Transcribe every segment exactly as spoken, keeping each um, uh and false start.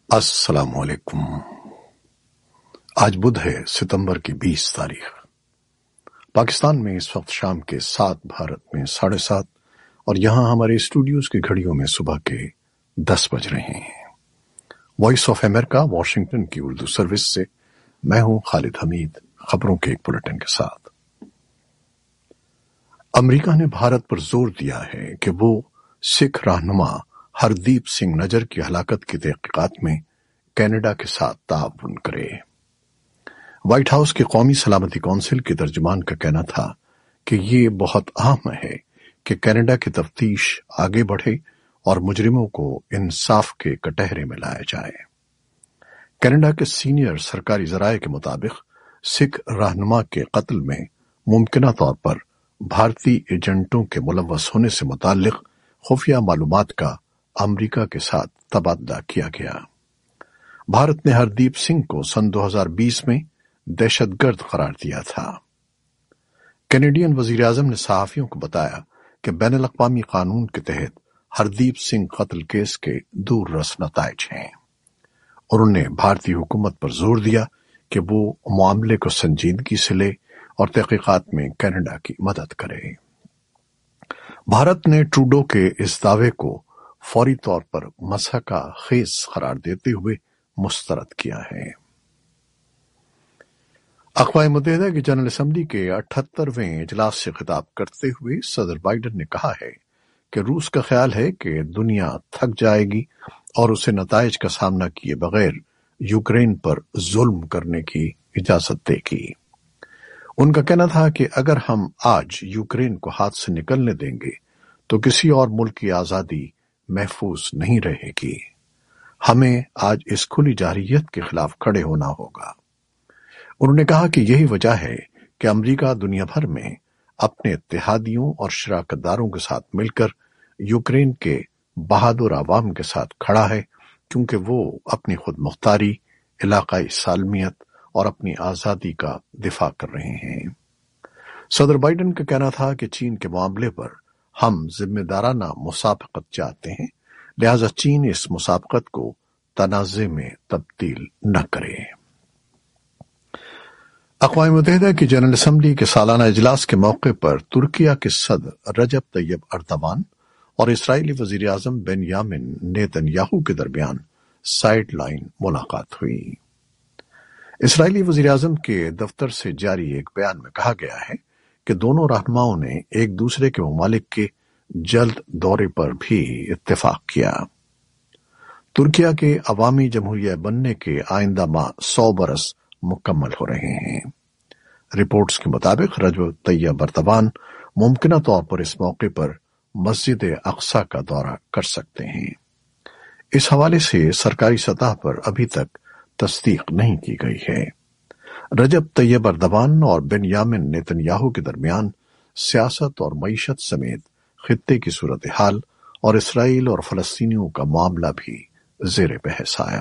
السلام علیکم۔ آج بدھ ہے، ستمبر کی بیس تاریخ۔ پاکستان میں اس وقت شام کے سات، بھارت میں ساڑھے سات، اور یہاں ہمارے اسٹوڈیوز کی گھڑیوں میں صبح کے دس بج رہے ہیں۔ وائس آف امریکہ واشنگٹن کی اردو سروس سے میں ہوں خالد حمید، خبروں کے ایک بلٹن کے ساتھ۔ امریکہ نے بھارت پر زور دیا ہے کہ وہ سکھ رہنما ہردیپ سنگھ نجر کی ہلاکت کی تحقیقات میں کینیڈا کے ساتھ تعاون کرے۔ وائٹ ہاؤس کی قومی سلامتی کونسل کے ترجمان کا کہنا تھا کہ یہ بہت اہم ہے کہ کینیڈا کی تفتیش آگے بڑھے اور مجرموں کو انصاف کے کٹہرے میں لایا جائے۔ کینیڈا کے سینئر سرکاری ذرائع کے مطابق سکھ رہنما کے قتل میں ممکنہ طور پر بھارتی ایجنٹوں کے ملوث ہونے سے متعلق خفیہ معلومات کا امریکہ کے ساتھ تبادلہ کیا گیا۔ بھارت نے ہردیپ سنگھ کو سن دو ہزار بیس میں دہشت گرد قرار دیا تھا۔ کینیڈین وزیر اعظم نے صحافیوں کو بتایا کہ بین الاقوامی قانون کے تحت ہردیپ سنگھ قتل کیس کے دور رس نتائج ہیں۔ انہوں نے بھارتی حکومت پر زور دیا کہ وہ معاملے کو سنجیدگی سے لے اور تحقیقات میں کینیڈا کی مدد کرے۔ بھارت نے ٹروڈو کے اس دعوے کو فوری طور پر مضحکہ خیز قرار دیتے ہوئے مسترد کیا ہے۔ اقوام متحدہ کی جنرل اسمبلی کے اٹھہترویں اجلاس سے خطاب کرتے ہوئے صدر بائیڈن نے کہا ہے کہ روس کا خیال ہے کہ دنیا تھک جائے گی اور اسے نتائج کا سامنا کیے بغیر یوکرین پر ظلم کرنے کی اجازت دے گی۔ ان کا کہنا تھا کہ اگر ہم آج یوکرین کو ہاتھ سے نکلنے دیں گے تو کسی اور ملک کی آزادی محفوظ نہیں رہے گی۔ ہمیں آج اس کھلی جارحیت کے خلاف کھڑے ہونا ہوگا۔ انہوں نے کہا کہ یہی وجہ ہے کہ امریکہ دنیا بھر میں اپنے اتحادیوں اور شراکت داروں کے ساتھ مل کر یوکرین کے بہادر عوام کے ساتھ کھڑا ہے، کیونکہ وہ اپنی خود مختاری، علاقائی سالمیت اور اپنی آزادی کا دفاع کر رہے ہیں۔ صدر بائیڈن کا کہنا تھا کہ چین کے معاملے پر ہم ذمہ دارانہ مسابقت چاہتے ہیں، لہذا چین اس مسابقت کو تنازع میں تبدیل نہ کرے۔ اقوام متحدہ کی جنرل اسمبلی کے سالانہ اجلاس کے موقع پر ترکیہ کے صدر رجب طیب اردوان اور اسرائیلی وزیر اعظم بنیامن نیتن یاہو کے درمیان سائیڈ لائن ملاقات ہوئی۔ اسرائیلی وزیر اعظم کے دفتر سے جاری ایک بیان میں کہا گیا ہے کہ دونوں رہنماؤں نے ایک دوسرے کے ممالک کے جلد دورے پر بھی اتفاق کیا۔ ترکیہ کے عوامی جمہوریہ بننے کے آئندہ ماہ سو برس مکمل ہو رہے ہیں۔ رپورٹس کے مطابق رجب طیب اردوان ممکنہ طور پر اس موقع پر مسجد اقصی کا دورہ کر سکتے ہیں۔ اس حوالے سے سرکاری سطح پر ابھی تک تصدیق نہیں کی گئی ہے۔ رجب طیب اردوان اور بنیامن نیتن یاہو کے درمیان سیاست اور معیشت سمیت خطے کی صورتحال اور اسرائیل اور فلسطینیوں کا معاملہ بھی زیر بحث آیا۔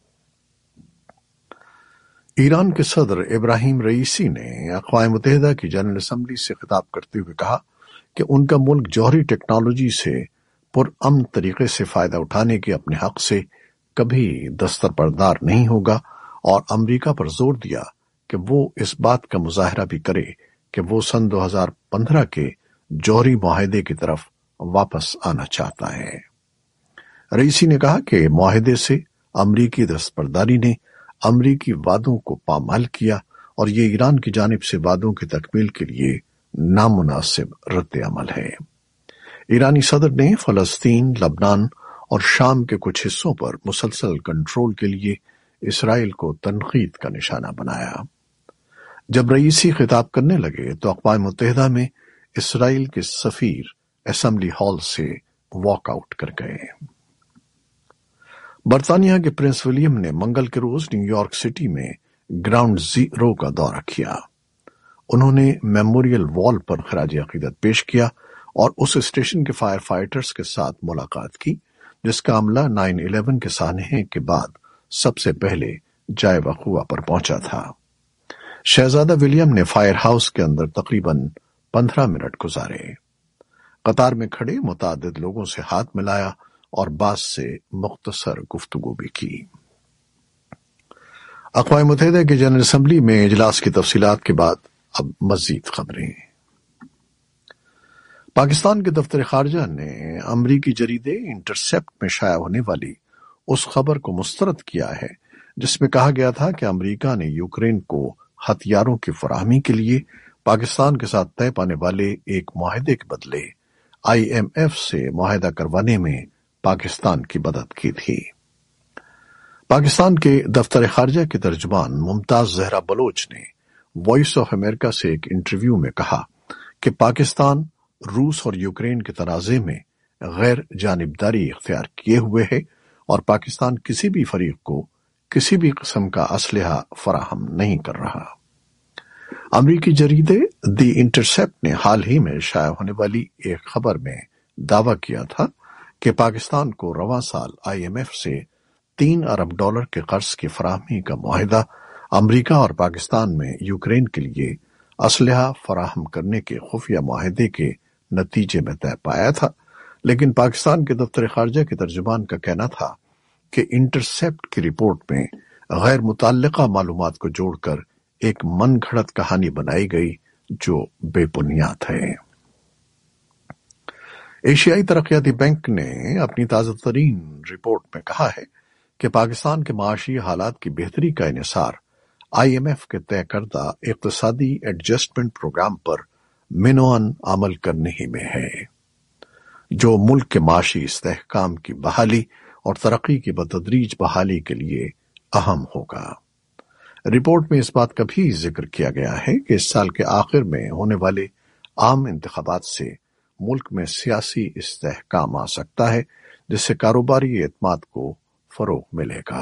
ایران کے صدر ابراہیم رئیسی نے اقوام متحدہ کی جنرل اسمبلی سے خطاب کرتے ہوئے کہا کہ ان کا ملک جوہری ٹیکنالوجی سے پرامن طریقے سے فائدہ اٹھانے کے اپنے حق سے کبھی دستبردار نہیں ہوگا، اور امریکہ پر زور دیا کہ وہ اس بات کا مظاہرہ بھی کرے کہ وہ سن دو ہزار پندرہ کے جوہری معاہدے کی طرف واپس آنا چاہتا ہے۔ رئیسی نے کہا کہ معاہدے سے امریکی دستبرداری نے امریکی وعدوں کو پامال کیا اور یہ ایران کی جانب سے وعدوں کی تکمیل کے لیے نامناسب رد عمل ہے۔ ایرانی صدر نے فلسطین، لبنان اور شام کے کچھ حصوں پر مسلسل کنٹرول کے لیے اسرائیل کو تنقید کا نشانہ بنایا۔ جب رئیسی خطاب کرنے لگے تو اقوام متحدہ میں اسرائیل کے سفیر اسمبلی ہال سے واک آؤٹ کر گئے۔ برطانیہ کے پرنس ولیم نے منگل کے روز نیو یارک سٹی میں گراؤنڈ زیرو کا دورہ کیا۔ انہوں نے میموریل وال پر خراج عقیدت پیش کیا اور اس اسٹیشن کے فائر فائٹرز کے ساتھ ملاقات کی جس کا عملہ نائن الیون کے سانحے کے بعد سب سے پہلے جائے وقوع پر پہنچا تھا۔ شہزادہ ولیم نے فائر ہاؤس کے اندر تقریباً پندرہ منٹ گزارے۔ قطار میں کھڑے متعدد لوگوں سے ہاتھ ملایا اور بعض سے مختصر گفتگو بھی کی۔ اقوام متحدہ کی جنرل اسمبلی میں اجلاس کی تفصیلات کے بعد اب مزید خبریں۔ پاکستان کے دفتر خارجہ نے امریکی جریدے انٹرسیپٹ میں شائع ہونے والی اس خبر کو مسترد کیا ہے جس میں کہا گیا تھا کہ امریکہ نے یوکرین کو ہتھیاروں کی فراہمی کے لیے پاکستان کے ساتھ طے پانے والے ایک معاہدے کے بدلے آئی ایم ایف سے معاہدہ کروانے میں پاکستان کی مدد کی تھی۔ پاکستان کے دفتر خارجہ کے ترجمان ممتاز زہرا بلوچ نے وائس آف امریکہ سے ایک انٹرویو میں کہا کہ پاکستان روس اور یوکرین کے تنازع میں غیر جانبداری اختیار کیے ہوئے ہے اور پاکستان کسی بھی فریق کو کسی بھی قسم کا اسلحہ فراہم نہیں کر رہا۔ امریکی جریدے دی انٹرسیپٹ نے حال ہی میں شائع ہونے والی ایک خبر میں دعویٰ کیا تھا کہ پاکستان کو رواں سال آئی ایم ایف سے تین ارب ڈالر کے قرض کی فراہمی کا معاہدہ امریکہ اور پاکستان میں یوکرین کے لیے اسلحہ فراہم کرنے کے خفیہ معاہدے کے نتیجے میں طے پایا تھا، لیکن پاکستان کے دفتر خارجہ کے ترجمان کا کہنا تھا کہ انٹرسیپٹ کی رپورٹ میں غیر متعلقہ معلومات کو جوڑ کر ایک من گھڑت کہانی بنائی گئی جو بے بنیاد ہے۔ ایشیائی ترقیاتی بینک نے اپنی تازہ ترین رپورٹ میں کہا ہے کہ پاکستان کے معاشی حالات کی بہتری کا انحصار آئی ایم ایف کے طے کردہ اقتصادی ایڈجسٹمنٹ پروگرام پر منوعن عمل کرنے ہی میں ہے، جو ملک کے معاشی استحکام کی بحالی اور ترقی کی بتدریج بحالی کے لیے اہم ہوگا۔ رپورٹ میں اس بات کا بھی ذکر کیا گیا ہے کہ اس سال کے آخر میں ہونے والے عام انتخابات سے ملک میں سیاسی استحکام آ سکتا ہے، جس سے کاروباری اعتماد کو فروغ ملے گا۔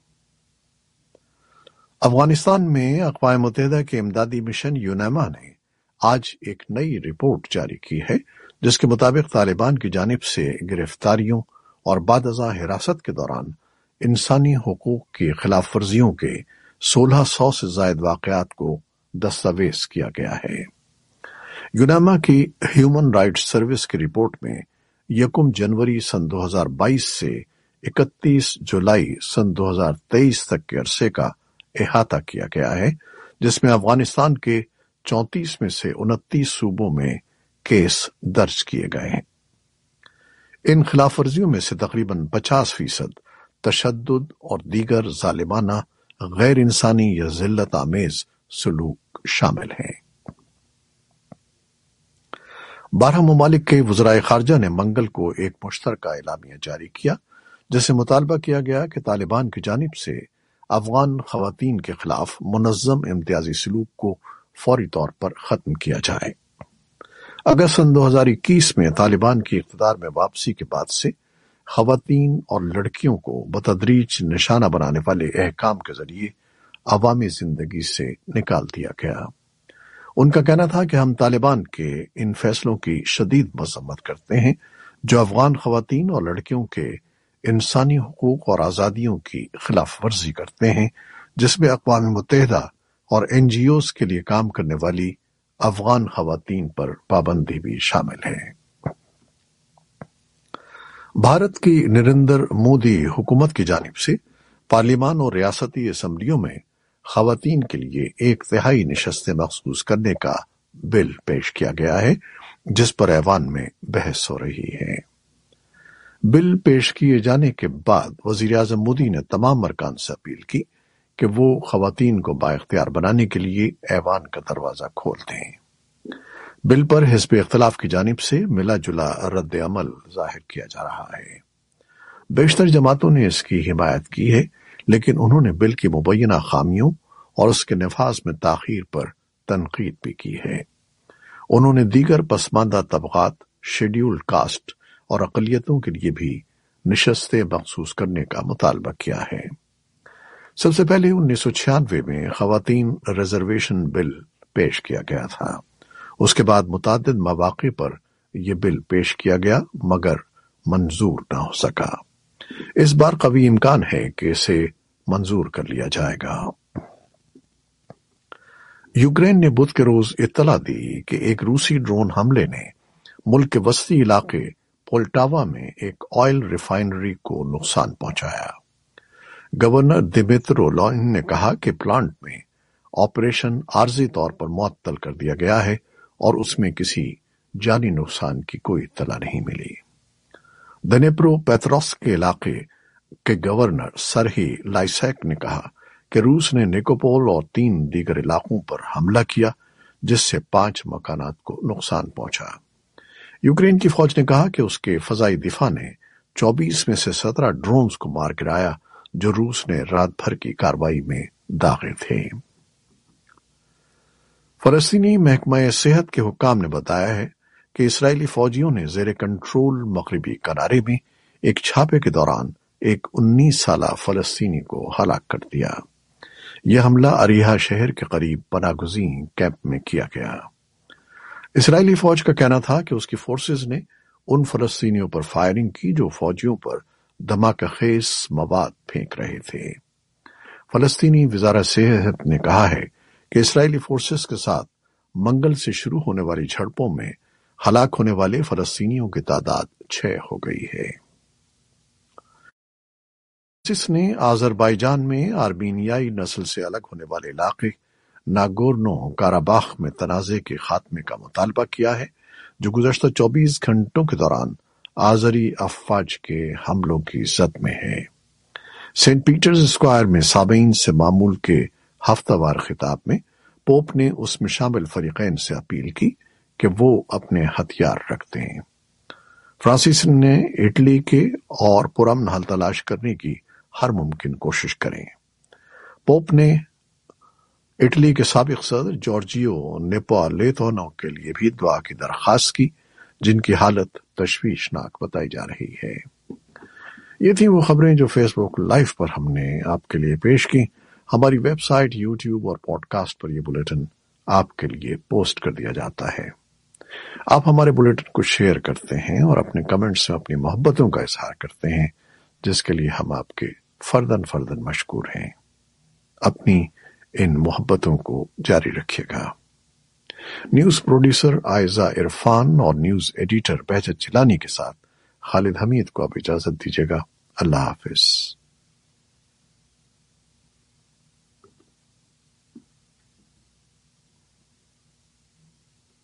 افغانستان میں اقوام متحدہ کے امدادی مشن یونیما نے آج ایک نئی رپورٹ جاری کی ہے جس کے مطابق طالبان کی جانب سے گرفتاریوں اور بعد ازاں حراست کے دوران انسانی حقوق کی خلاف ورزیوں کے سولہ سو سے زائد واقعات کو دستاویز کیا گیا ہے۔ یونیما کی ہیومن رائٹس سروس کی رپورٹ میں یکم جنوری سن دو ہزار بائیس سے اکتیس جولائی سن دو ہزار تیئیس تک کے عرصے کا احاطہ کیا گیا ہے، جس میں افغانستان کے چونتیس میں سے انتیس صوبوں میں کیس درج کیے گئے ہیں۔ ان خلاف ورزیوں میں سے تقریباً پچاس فیصد تشدد اور دیگر ظالمانہ غیر انسانی یا ذلت آمیز سلوک شامل ہیں۔ بارہ ممالک کے وزرائے خارجہ نے منگل کو ایک مشترکہ اعلامیہ جاری کیا جس سے مطالبہ کیا گیا کہ طالبان کی جانب سے افغان خواتین کے خلاف منظم امتیازی سلوک کو فوری طور پر ختم کیا جائے۔ اگست سن دو ہزار اکیس میں طالبان کی اقتدار میں واپسی کے بعد سے خواتین اور لڑکیوں کو بتدریج نشانہ بنانے والے احکام کے ذریعے عوامی زندگی سے نکال دیا گیا۔ ان کا کہنا تھا کہ ہم طالبان کے ان فیصلوں کی شدید مذمت کرتے ہیں جو افغان خواتین اور لڑکیوں کے انسانی حقوق اور آزادیوں کی خلاف ورزی کرتے ہیں، جس میں اقوام متحدہ اور این جی اوز کے لیے کام کرنے والی افغان خواتین پر پابندی بھی شامل ہے۔ بھارت کی نریندر مودی حکومت کی جانب سے پارلیمان اور ریاستی اسمبلیوں میں خواتین کے لیے ایک تہائی نشستیں مخصوص کرنے کا بل پیش کیا گیا ہے جس پر ایوان میں بحث ہو رہی ہے۔ بل پیش کیے جانے کے بعد وزیر اعظم مودی نے تمام ارکان سے اپیل کی کہ وہ خواتین کو بااختیار بنانے کے لیے ایوان کا دروازہ کھول دیں۔ بل پر حزب اختلاف کی جانب سے ملا جلا رد عمل ظاہر کیا جا رہا ہے۔ بیشتر جماعتوں نے اس کی حمایت کی ہے، لیکن انہوں نے بل کی مبینہ خامیوں اور اس کے نفاذ میں تاخیر پر تنقید بھی کی ہے۔ انہوں نے دیگر پسماندہ طبقات، شیڈیولڈ کاسٹ اور اقلیتوں کے لیے بھی نشستیں مخصوص کرنے کا مطالبہ کیا ہے۔ سب سے پہلے انیس سو چھیانوے میں خواتین ریزرویشن بل پیش کیا گیا تھا۔ اس کے بعد متعدد مواقع پر یہ بل پیش کیا گیا مگر منظور نہ ہو سکا۔ اس بار قوی امکان ہے کہ اسے منظور کر لیا جائے گا۔ یوکرین نے بدھ کے روز اطلاع دی کہ ایک روسی ڈرون حملے نے ملک کے وسطی علاقے پولٹاوا میں ایک آئل ریفائنری کو نقصان پہنچایا۔ گورنر دیمیترو لوئن نے کہا کہ پلانٹ میں آپریشن عارضی طور پر معطل کر دیا گیا ہے اور اس میں کسی جانی نقصان کی کوئی اطلاع نہیں ملی۔ دنیپرو پیتروسک کے علاقے کے گورنر سرہی لائسیک نے کہا کہ روس نے نیکوپول اور تین دیگر علاقوں پر حملہ کیا جس سے پانچ مکانات کو نقصان پہنچا۔ یوکرین کی فوج نے کہا کہ اس کے فضائی دفاع نے چوبیس میں سے سترہ ڈرونز کو مار گرایا جو روس نے رات بھر کی کارروائی میں داغے تھے۔ فلسطینی محکمہ صحت کے حکام نے بتایا ہے کہ اسرائیلی فوجیوں نے زیر کنٹرول مغربی کنارے میں ایک چھاپے کے دوران ایک انیس سالہ فلسطینی کو ہلاک کر دیا۔ یہ حملہ اریحا شہر کے قریب پناہ گزین کیمپ میں کیا گیا۔ اسرائیلی فوج کا کہنا تھا کہ اس کی فورسز نے ان فلسطینیوں پر فائرنگ کی جو فوجیوں پر دھماکہ خیز مواد پھینک رہے تھے۔ فلسطینی وزارت صحت نے کہا ہے کہ اسرائیلی فورسز کے ساتھ منگل سے شروع ہونے والی جھڑپوں میں ہلاک ہونے والے فلسطینیوں کی تعداد چھ ہو گئی ہے۔ اس نے آذربائیجان میں آرمینیائی نسل سے الگ ہونے والے علاقے ناگورنو کاراباخ میں تنازع کے خاتمے کا مطالبہ کیا ہے جو گزشتہ چوبیس گھنٹوں کے دوران آذری افواج کے حملوں کی زد میں ہے۔ سینٹ پیٹرز اسکوائر میں سامعین سے معمول کے ہفتہ وار خطاب میں پوپ نے اس میں شامل فریقین سے اپیل کی کہ وہ اپنے ہتھیار رکھ دیں۔ فرانسس نے اٹلی کے اور پرامن حل تلاش کرنے کی ہر ممکن کوشش کریں۔ پوپ نے اٹلی کے سابق صدر جورجیو نیپولیتانو کے لیے بھی دعا کی درخواست کی جن کی حالت تشویشناک بتائی جا رہی ہے۔ یہ تھی وہ خبریں جو فیس بک لائیو پر ہم نے آپ کے لیے پیش کی۔ ہماری ویب سائٹ، یوٹیوب اور پوڈ کاسٹ پر یہ بلیٹن آپ کے لیے پوسٹ کر دیا جاتا ہے۔ آپ ہمارے بلیٹن کو شیئر کرتے ہیں اور اپنے کمنٹس میں اپنی محبتوں کا اظہار کرتے ہیں جس کے لیے ہم آپ کے فردن فردن مشکور ہیں۔ اپنی ان محبتوں کو جاری رکھیے گا۔ نیوز پروڈیوسر عائزہ عرفان اور نیوز ایڈیٹر بہجت جیلانی کے ساتھ خالد حمید کو آپ اجازت دیجیے گا۔ اللہ حافظ۔